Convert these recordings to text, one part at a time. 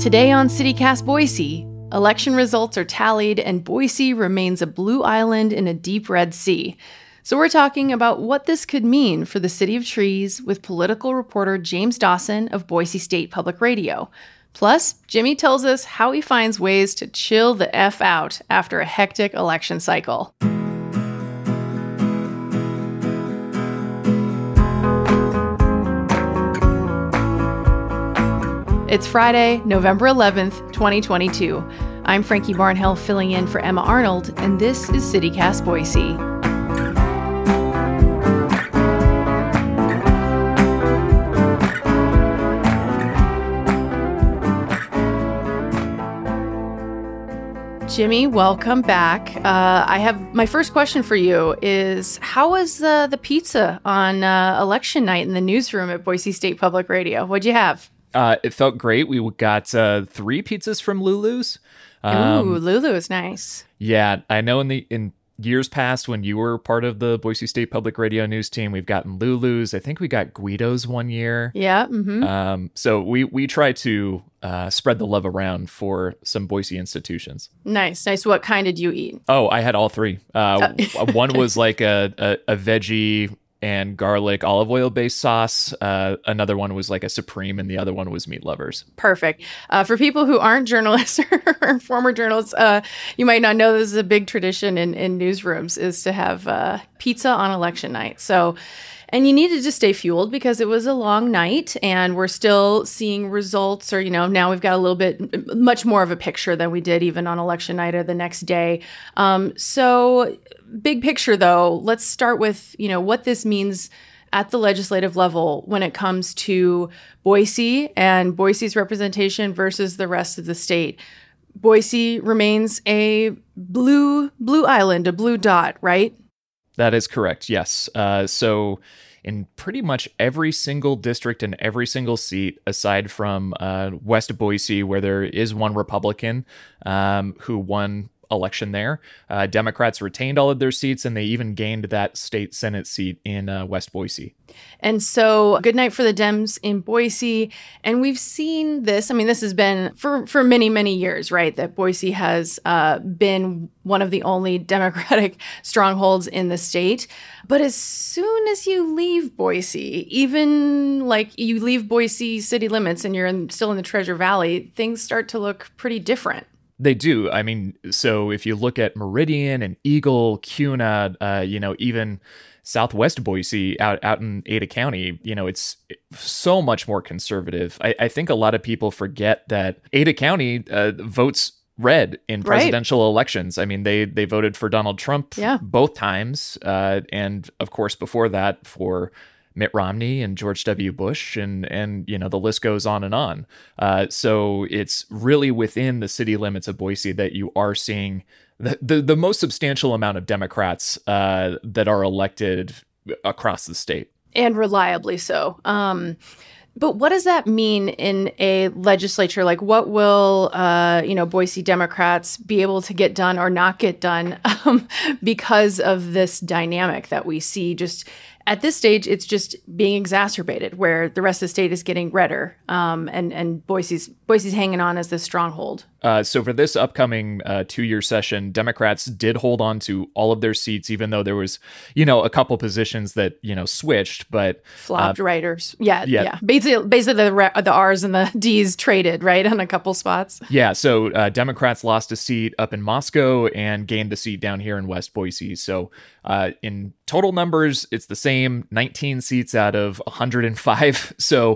Today on CityCast Boise, election results are tallied and Boise remains a blue island in a deep red sea. So we're talking about what this could mean for the City of Trees with political reporter James Dawson of Boise State Public Radio. Plus, Jimmy tells us how he finds ways to chill the F out after a hectic election cycle. It's Friday, November 11th, 2022. I'm Frankie Barnhill filling in for Emma Arnold, and this is CityCast Boise. Jimmy, welcome back. I have my first question for you is, how was the pizza on election night in the newsroom at Boise State Public Radio? What'd you have? It felt great. We got 3 pizzas from Lulu's. Ooh, Lulu is nice. Yeah, I know in years past when you were part of the Boise State Public Radio news team, we've gotten Lulu's. I think we got Guido's one year. Yeah. Mm-hmm. So we try to spread the love around for some Boise institutions. Nice. What kind did you eat? Oh, I had all 3. One was like a veggie and garlic olive oil based sauce. Another one was like a Supreme, and the other one was Meat Lovers. Perfect. For people who aren't journalists or former journalists, you might not know this is a big tradition in newsrooms is to have pizza on election night. And you needed to stay fueled because it was a long night and we're still seeing results, or, now we've got a little bit, much more of a picture than we did even on election night or the next day. So big picture though, let's start with, what this means at the legislative level when it comes to Boise and Boise's representation versus the rest of the state. Boise remains a blue island, a blue dot, right? That is correct, yes. So in pretty much every single district and every single seat, aside from West Boise, where there is one Republican who won election there, Democrats retained all of their seats, and they even gained that state Senate seat in West Boise. And so good night for the Dems in Boise. And we've seen this. I mean, this has been for many, many years, right? That Boise has been one of the only Democratic strongholds in the state. But as soon as you leave Boise, even like you leave Boise city limits and you're still in the Treasure Valley, things start to look pretty different. They do. I mean, so if you look at Meridian and Eagle, Kuna, even Southwest Boise out in Ada County, it's so much more conservative. I think a lot of people forget that Ada County votes red in presidential elections. I mean, they voted for Donald Trump both times. And of course, before that for Mitt Romney and George W. Bush, and the list goes on and on. So it's really within the city limits of Boise that you are seeing the most substantial amount of Democrats that are elected across the state. And reliably so. But what does that mean in a legislature? Like, what will, Boise Democrats be able to get done or not get done because of this dynamic that we see? Just at this stage, it's just being exacerbated, where the rest of the state is getting redder, and Boise's hanging on as this stronghold. So for this upcoming 2-year session, Democrats did hold on to all of their seats, even though there was, a couple positions that, switched, but flopped writers. Yeah. Basically the R's and the D's traded, right, on a couple spots. Yeah. So Democrats lost a seat up in Moscow and gained a seat down here in West Boise. So in total numbers, it's the same, 19 seats out of 105. So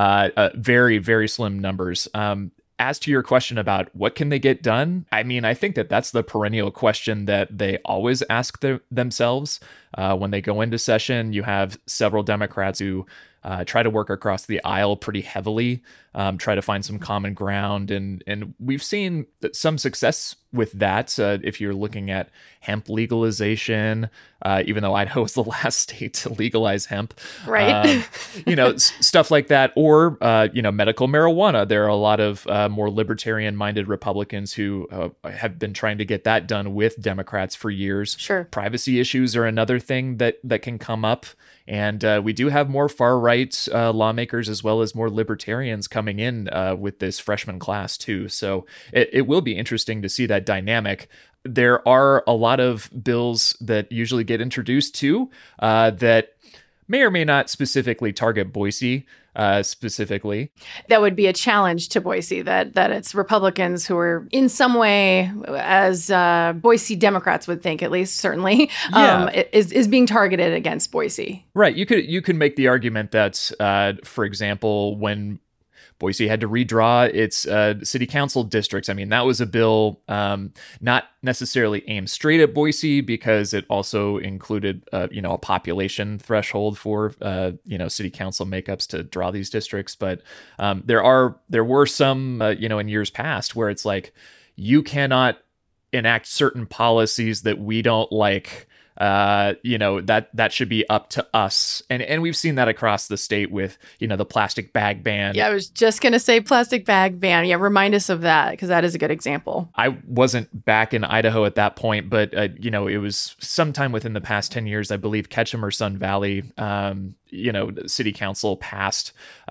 very, very slim numbers. As to your question about what can they get done, I mean, I think that's the perennial question that they always ask themselves when they go into session. You have several Democrats who try to work across the aisle pretty heavily, try to find some common ground. And we've seen some success with that. If you're looking at hemp legalization, even though Idaho is the last state to legalize hemp, right? Stuff like that, or medical marijuana. There are a lot of more libertarian-minded Republicans who have been trying to get that done with Democrats for years. Sure. Privacy issues are another another thing that can come up. And we do have more far-right lawmakers as well as more libertarians coming in with this freshman class too. So it will be interesting to see that dynamic. There are a lot of bills that usually get introduced too that may or may not specifically target Boise specifically. That would be a challenge to Boise, that it's Republicans who are in some way, as Boise Democrats would think, at least certainly, is being targeted against Boise. Right. You could make the argument that, for example, when Boise had to redraw its city council districts. I mean, that was a bill not necessarily aimed straight at Boise because it also included, a population threshold for, city council makeups to draw these districts. But there were some, in years past where it's like, you cannot enact certain policies that we don't like. That should be up to us. And we've seen that across the state with, the plastic bag ban. Yeah, I was just going to say plastic bag ban. Yeah, remind us of that because that is a good example. I wasn't back in Idaho at that point, but, it was sometime within the past 10 years, I believe Ketchum or Sun Valley, the city council passed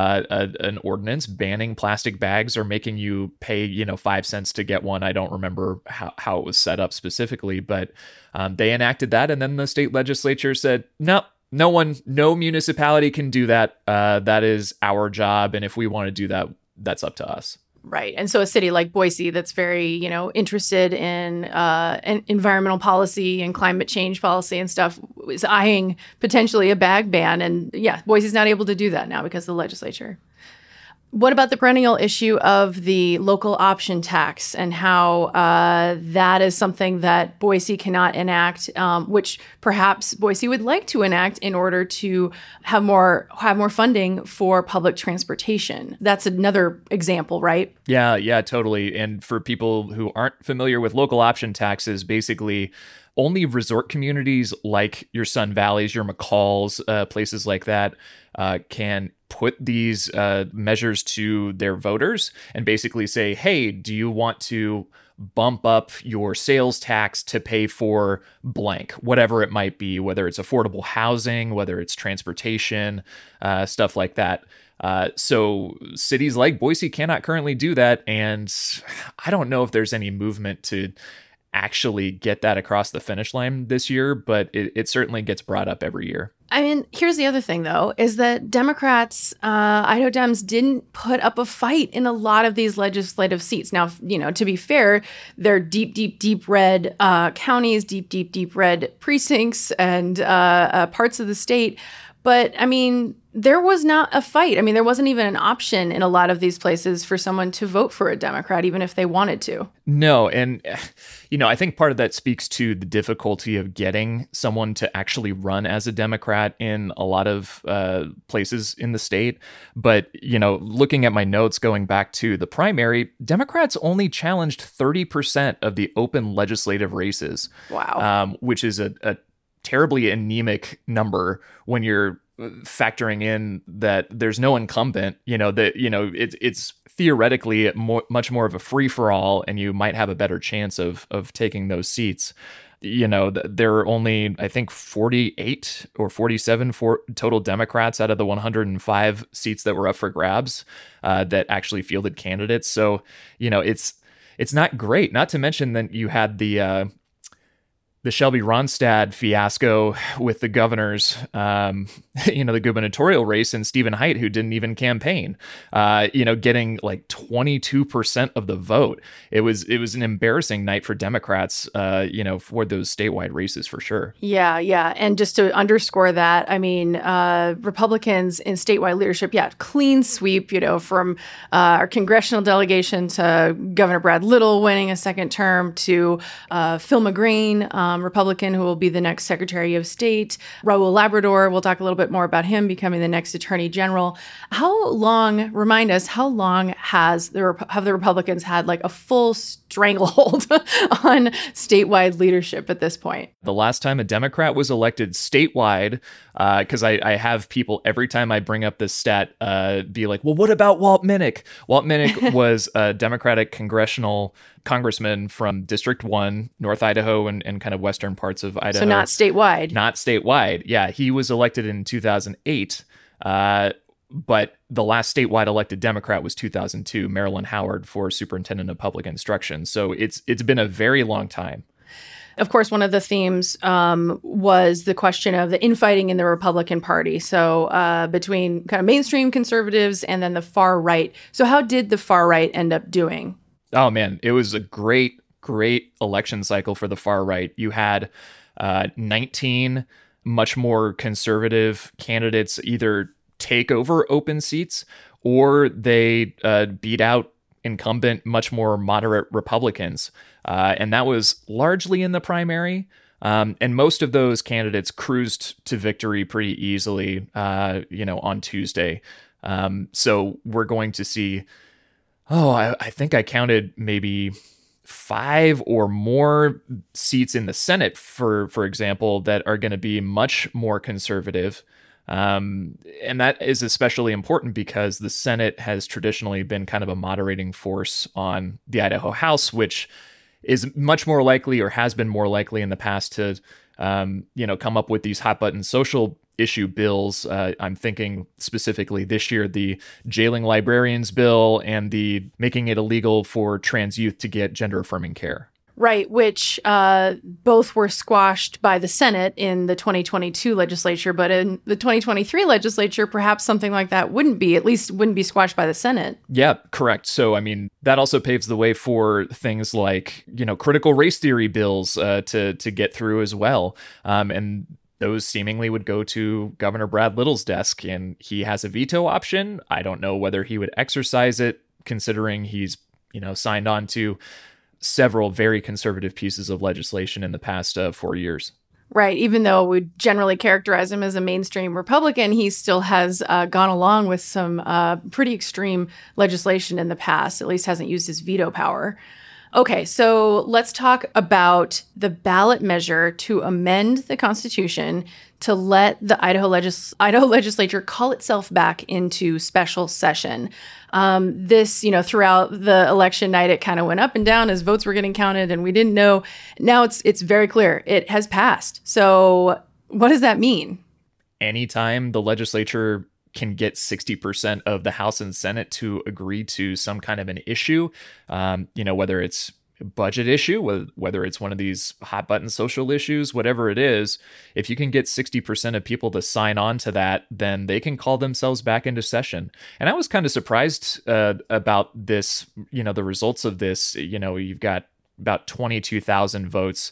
an ordinance banning plastic bags or making you pay, 5 cents to get one. I don't remember how it was set up specifically, but they enacted that. And then the state legislature said, no municipality can do that. That is our job. And if we want to do that, that's up to us. Right. And so a city like Boise that's very, interested in environmental policy and climate change policy and stuff is eyeing potentially a bag ban. And yeah, Boise's not able to do that now because of the legislature. What about the perennial issue of the local option tax and how that is something that Boise cannot enact, which perhaps Boise would like to enact in order to have more funding for public transportation? That's another example, right? Yeah, totally. And for people who aren't familiar with local option taxes, basically only resort communities like your Sun Valleys, your McCalls, places like that can put these measures to their voters and basically say, hey, do you want to bump up your sales tax to pay for blank, whatever it might be, whether it's affordable housing, whether it's transportation, stuff like that. So cities like Boise cannot currently do that. And I don't know if there's any movement to actually get that across the finish line this year, but it certainly gets brought up every year. I mean, here's the other thing, though, is that Democrats, Idaho Dems, didn't put up a fight in a lot of these legislative seats. Now, to be fair, they're deep red counties, deep red precincts and parts of the state. But I mean, there was not a fight. I mean, there wasn't even an option in a lot of these places for someone to vote for a Democrat, even if they wanted to. No. And, I think part of that speaks to the difficulty of getting someone to actually run as a Democrat in a lot of places in the state. But, looking at my notes going back to the primary, Democrats only challenged 30% of the open legislative races. Wow. Which is a terribly anemic number when you're factoring in that there's no incumbent, it's theoretically much more of a free for all, and you might have a better chance of taking those seats. There are only, I think, 48 or 47 total Democrats out of the 105 seats that were up for grabs that actually fielded candidates. So, it's not great. Not to mention that you had the Shelby Ronstadt fiasco with the governors, the gubernatorial race, and Stephen Haidt, who didn't even campaign, getting like 22% of the vote. It was an embarrassing night for Democrats, for those statewide races for sure. Yeah. And just to underscore that, I mean, Republicans in statewide leadership, clean sweep, from our congressional delegation to Governor Brad Little winning a second term to Phil McGreen, Republican, who will be the next Secretary of State. Raul Labrador, we'll talk a little bit more about him becoming the next Attorney General. Remind us, how long have the Republicans had like a full stranglehold on statewide leadership at this point? The last time a Democrat was elected statewide, because I have people every time I bring up this stat be like, well, what about Walt Minnick? Walt Minnick was a Democratic congressional congressman from District 1, North Idaho, and kind of western parts of Idaho. So not statewide. Not statewide. Yeah, he was elected in 2008. But the last statewide elected Democrat was 2002, Marilyn Howard, for superintendent of public instruction. So it's been a very long time. Of course, one of the themes was the question of the infighting in the Republican Party. So between kind of mainstream conservatives and then the far right. So how did the far right end up doing? Oh, man, it was a great election cycle for the far right. You had 19 much more conservative candidates either take over open seats or they beat out incumbent, much more moderate Republicans. And that was largely in the primary. And most of those candidates cruised to victory pretty easily, on Tuesday. So we're going to see, I think I counted maybe 5 or more seats in the Senate, for example, that are going to be much more conservative. And that is especially important because the Senate has traditionally been kind of a moderating force on the Idaho House, which is much more likely, or has been more likely in the past, to come up with these hot button social issue bills. I'm thinking specifically this year, the jailing librarians bill and the making it illegal for trans youth to get gender affirming care. Right, which both were squashed by the Senate in the 2022 legislature, but in the 2023 legislature, perhaps something like that wouldn't be squashed by the Senate. Yeah, correct. So, I mean, that also paves the way for things like, critical race theory bills to get through as well. And those seemingly would go to Governor Brad Little's desk, and he has a veto option. I don't know whether he would exercise it, considering he's, signed on to several very conservative pieces of legislation in the past 4 years. Right. Even though we generally characterize him as a mainstream Republican, he still has gone along with some pretty extreme legislation in the past, at least hasn't used his veto power. Okay, so let's talk about the ballot measure to amend the Constitution to let the Idaho legislature call itself back into special session. This, throughout the election night, it kind of went up and down as votes were getting counted, and we didn't know. Now it's very clear. It has passed. So what does that mean? Anytime the legislature can get 60% of the House and Senate to agree to some kind of an issue, whether it's a budget issue, whether it's one of these hot button social issues, whatever it is, if you can get 60% of people to sign on to that, then they can call themselves back into session. And I was kind of surprised about this, the results of this. You've got about 22,000 votes,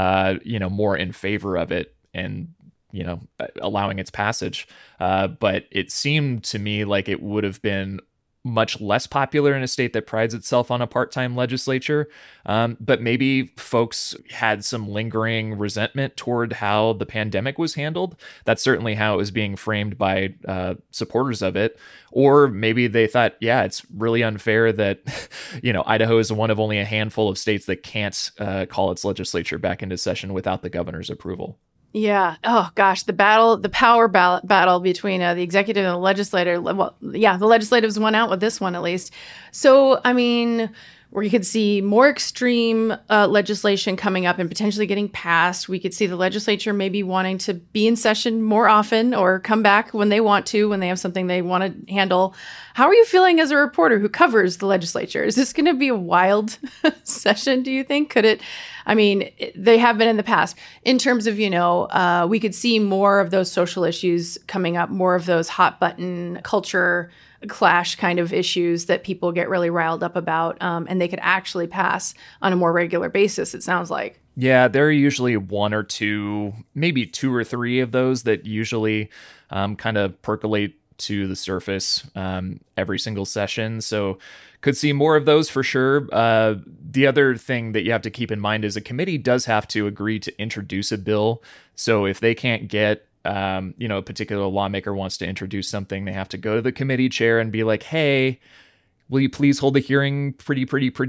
more in favor of it, and allowing its passage. But it seemed to me like it would have been much less popular in a state that prides itself on a part-time legislature. But maybe folks had some lingering resentment toward how the pandemic was handled. That's certainly how it was being framed by supporters of it. Or maybe they thought, yeah, it's really unfair that, Idaho is one of only a handful of states that can't call its legislature back into session without the governor's approval. Yeah. Oh, gosh. The power battle between the executive and the legislator. Well, yeah, the legislatives won out with this one, at least. So, I mean, we could see more extreme legislation coming up and potentially getting passed. We could see the legislature maybe wanting to be in session more often or come back when they want to, when they have something they want to handle. How are you feeling as a reporter who covers the legislature? Is this going to be a wild session, do you think? Could it? I mean, they have been in the past. In terms of, we could see more of those social issues coming up, more of those hot button culture clash kind of issues that people get really riled up about, and they could actually pass on a more regular basis, it sounds like. Yeah, there are usually one or two, maybe 2 or 3 of those that usually kind of percolate to the surface every single session. So could see more of those for sure. The other thing that you have to keep in mind is a committee does have to agree to introduce a bill. So if they can't get, a particular lawmaker wants to introduce something, they have to go to the committee chair and be like, hey, will you please hold a hearing pretty,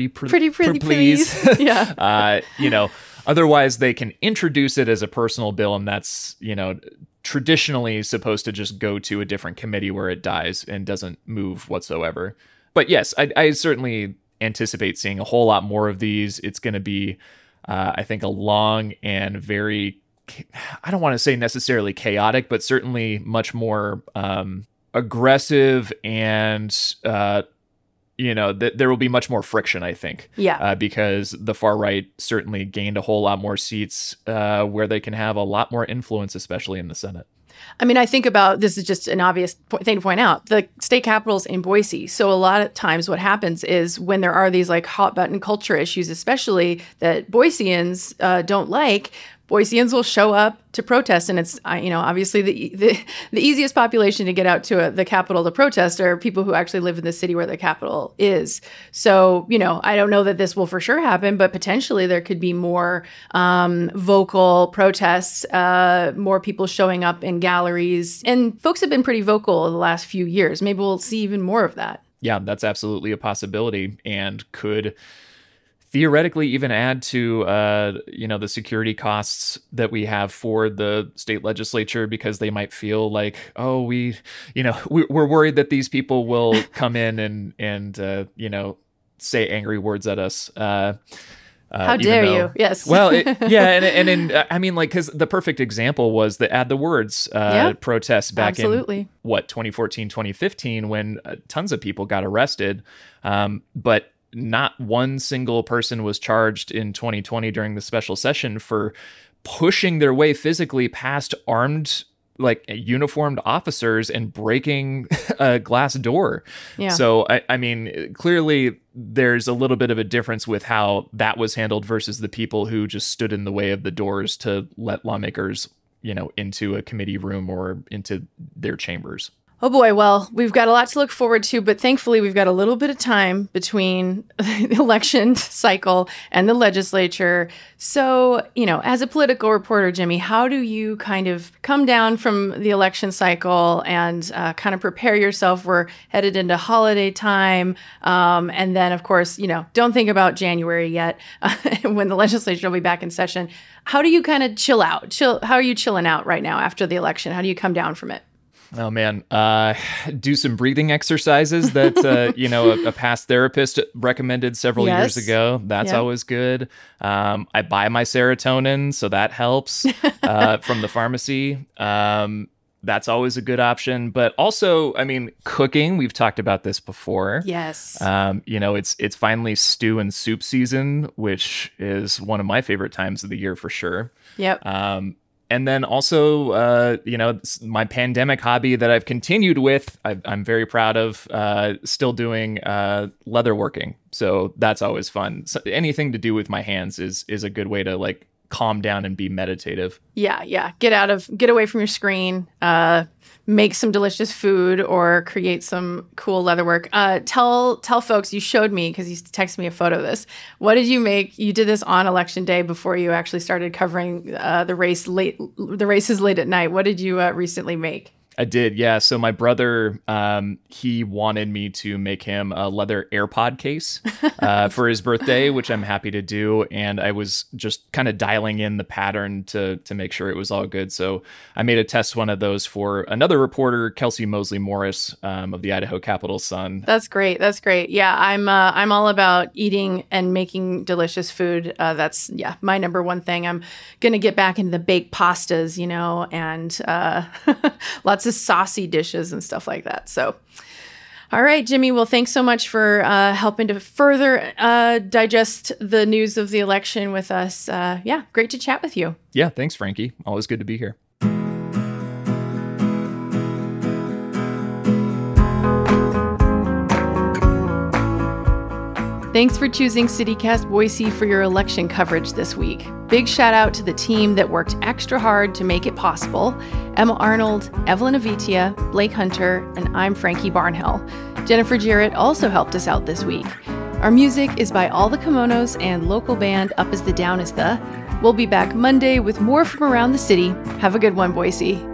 please? Yeah. Otherwise they can introduce it as a personal bill, and that's, traditionally supposed to just go to a different committee where it dies and doesn't move whatsoever. But yes, I certainly anticipate seeing a whole lot more of these. It's going to be, I think, a long and very, I don't want to say necessarily chaotic, but certainly much more aggressive, and there will be much more friction, I think. Yeah. Because the far right certainly gained a whole lot more seats where they can have a lot more influence, especially in the Senate. I mean, I think about, this is just an obvious thing to point out, the state capitol's in Boise. So a lot of times what happens is when there are these like hot button culture issues, especially that Boiseans don't like, Boiseans will show up to protest, and it's obviously the easiest population to get out to the Capitol to protest are people who actually live in the city where the Capitol is. So I don't know that this will for sure happen, but potentially there could be more vocal protests, more people showing up in galleries, and folks have been pretty vocal in the last few years. Maybe we'll see even more of that. Yeah, that's absolutely a possibility, and could theoretically even add to the security costs that we have for the state legislature, because they might feel like, oh, we're worried that these people will come in and say angry words at us. How dare you? Yes. Well, because the perfect example was the Add the Words protests back in 2014, 2015, when tons of people got arrested, but not one single person was charged in 2020 during the special session for pushing their way physically past armed, uniformed officers and breaking a glass door. Yeah. So, I mean, clearly there's a little bit of a difference with how that was handled versus the people who just stood in the way of the doors to let lawmakers, into a committee room or into their chambers. Oh boy, well, we've got a lot to look forward to, but thankfully we've got a little bit of time between the election cycle and the legislature. So, as a political reporter, Jimmy, how do you kind of come down from the election cycle and kind of prepare yourself? We're headed into holiday time. And then, of course, don't think about January yet when the legislature will be back in session. How do you kind of chill out? How are you chilling out right now after the election? How do you come down from it? Oh, man. Do some breathing exercises that, a past therapist recommended several years ago. That's always good. I buy my serotonin, so that helps from the pharmacy. That's always a good option. But also, I mean, cooking, we've talked about this before. Yes. It's finally stew and soup season, which is one of my favorite times of the year for sure. Yep. And then also, my pandemic hobby that I've continued with, I'm very proud of, still doing leatherworking. So that's always fun. So anything to do with my hands is a good way to calm down and be meditative. Yeah. Get away from your screen, make some delicious food or create some cool leatherwork. Tell folks, you showed me, because you texted me a photo of this. What did you make? You did this on election day before you actually started covering the races late at night. What did you recently make? I did, yeah. So my brother, he wanted me to make him a leather AirPod case for his birthday, which I'm happy to do. And I was just kind of dialing in the pattern to make sure it was all good. So I made a test one of those for another reporter, Kelsey Mosley Morris of the Idaho Capital Sun. That's great. Yeah, I'm all about eating and making delicious food. That's my number one thing. I'm gonna get back into the baked pastas, and lots of saucy dishes and stuff like that. So, all right, Jimmy. Well, thanks so much for helping to further digest the news of the election with us. Great to chat with you. Yeah, thanks, Frankie. Always good to be here. Thanks for choosing CityCast Boise for your election coverage this week. Big shout out to the team that worked extra hard to make it possible. Emma Arnold, Evelyn Avitia, Blake Hunter, and I'm Frankie Barnhill. Jennifer Jarrett also helped us out this week. Our music is by All the Kimonos and local band Up As the Down Is The. We'll be back Monday with more from around the city. Have a good one, Boise.